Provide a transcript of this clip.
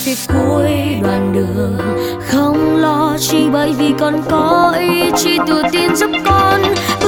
phía cuối đoạn đường. Không lo chi bởi vì con có ý chí tự tin giúp con